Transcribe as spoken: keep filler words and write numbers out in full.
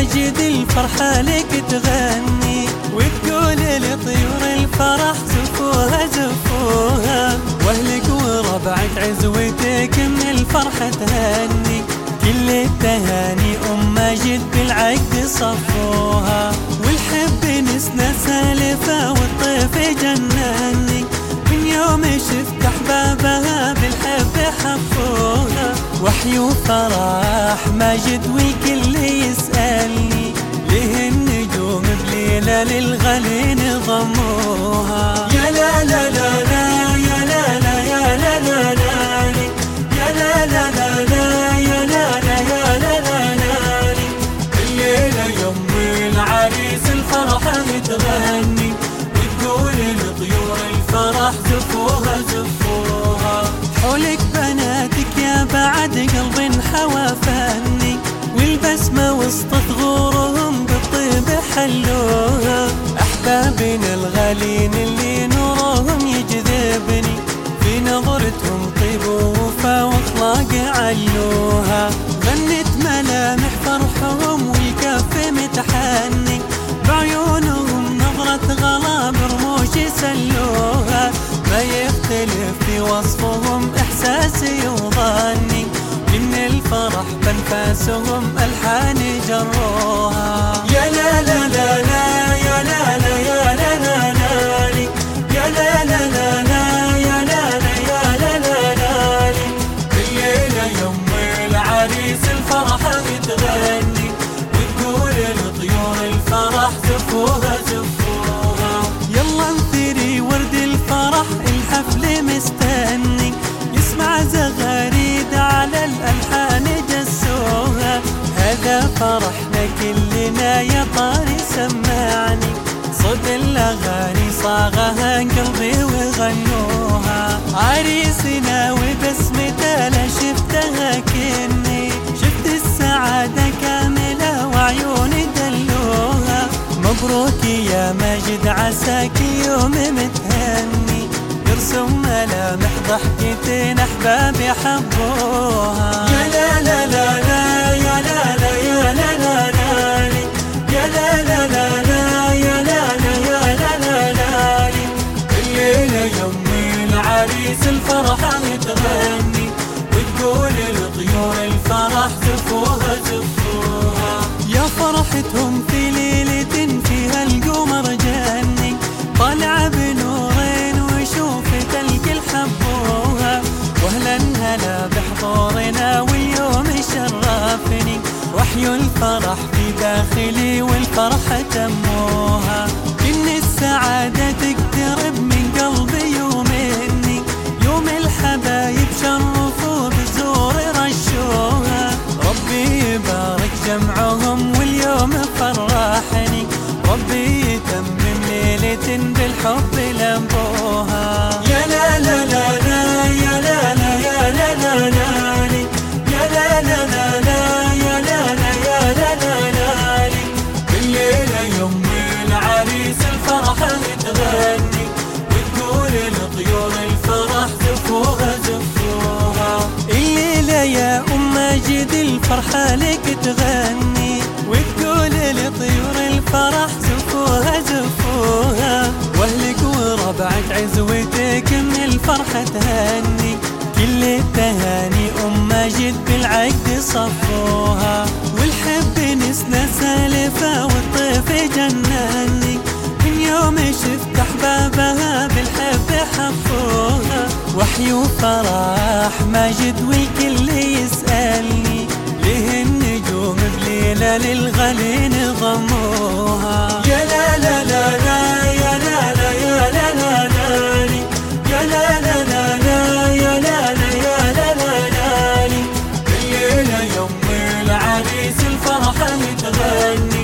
ماجد الفرحة لك تغني، وتقول لطيور الفرح زفوها زفوها، واهلك وربعك عزوتك من الفرحة تهني، كل التهاني ام ماجد بالعقد صفوها، والحب نسنا سالفة والطيف جنني، من يوم شفت احبابها بالحب حفوها، وحي وفرح ماجد والكل يسألني، ليه النجوم بليلة للغالي نضموها. يا لا لا لا لا يا لا لا يا لا لا لا يا لا لا لا لا يا لا لا يا لا لا لا الليلة يوم العريس الفرحة متغني، وتقول لطيور الفرح زفوها زفوها، حولك بناتك يا بعد قلب حوا فني، والبسمة وسط ثغورهم بالطيب حلوها، أحبابنا الغالين اللي نورهم يجذبني، في نظرتهم طيب ووفا واخلاق علوها، غنت ملامح فرحهم والكف متحني، بعيونهم نظرة غلا برموش سلوها، ما يختلف في وصفهم إحساسي وظني، من الفرح بانفاسهم ألحان جروها. يا لا لا لا لا يا لا لا يا لا لا لا يا لا لا لا لا يا لا لا يا لا لا لا الليلة يوم العريس الفرحة متغني، وتقول لطيور الفرح زفوها زفوها، يلا انثري ورد الفرح الحفل مستني، يسمع زغاريد على الألحان جسوها، هذا فرحنا كلنا يا طاري سمعني، صد الأغاني صاغها قلبي وغنوها، عريسنا وبسمته لا شفتها كني، شفت السعادة كاملة وعيوني دلوها، مبروك يا ماجد عساك يوم متهني، يرسم ملامح ضحكتين أحبابي حبوها. يا لا لا لا لا يا لا لا يا لا لا لا يا لا لا لا لا يا لا لا يا لا لا لا الليلة يوم العريس الفرحة متغني، وتقول لطيور الفرح زفوها زفوها، يا فرحتهم في ليلة فيها القمر جني، طالعة بنورين وشوفت الكل حبوها، واهلا هلا بحضورنا واليوم شرفني، وحي الفرح في داخلي والفرحة تموها، إن السعادة تقترب من قلبي ومني، يوم الحبايب شرفوا بزور رشوها، ربي يبارك جمعهم واليوم فرحني، ربي يتمم ليلة بالحب لبوها. يا لا لا لا لا يا لا لا يا لا لا لا يا لا لا لا لا يا لا لا يا لا لا لا الليلة يوم العريس الفرحة متغني، وتقول لطيور الفرح زفوها زفوها، الليلة يا ام ماجد الفرحة لك تغني، وتقول لطيور الفرح زفوها زفوها، واهلك وربعك عزوتك من الفرحة تهني، كل التهاني ام ماجد بالعقد صفوها، والحب نسنا سالفة والطيف جنني، من يوم شفت احبابها بالحب حفوها، وحي وفرح ماجد والكل يسألني، ليه النجوم بليلة للغالي نضموها. يا لا لا لا لا يا لا لا يا لا لا لا يا لا لا لا لا يا لا لا يا لا لا لا الليلة يوم العريس الفرحة متغني،